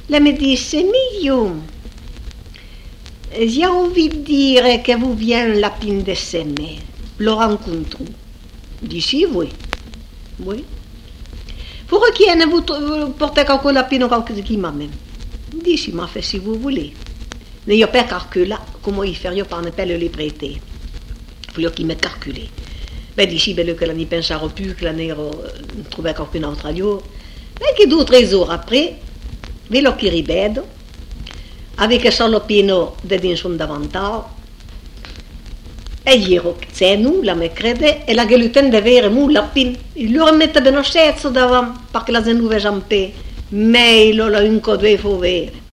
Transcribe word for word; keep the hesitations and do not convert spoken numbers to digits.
Lei mi disse, mio, j'ai envie de dire que vous vient un lapin de seme. Lo rencontro. Dici, oui. Oui. Vous requienne, vous, vous portez quelque lapin ou quelque qui m'a même. Dici, m'a fait si vous voulez. Mais il n'y a pas calculé. Comment il fait, il par ne pas le les prêter. Il faut qu'il me calcule. Ben, dici, ben, que l'année pensera plus, que l'année trouvait quelque autre lieu. Mais que d'autres jours après, ve lo che ripeto, avec solo pieno de dinson davantage, e gli rozzenu, la me crede, e la geluten de vere mu lapin. Il loro mette bene scherzo davanti, perché la zenuve giampe, ma lo la un co due fo vere.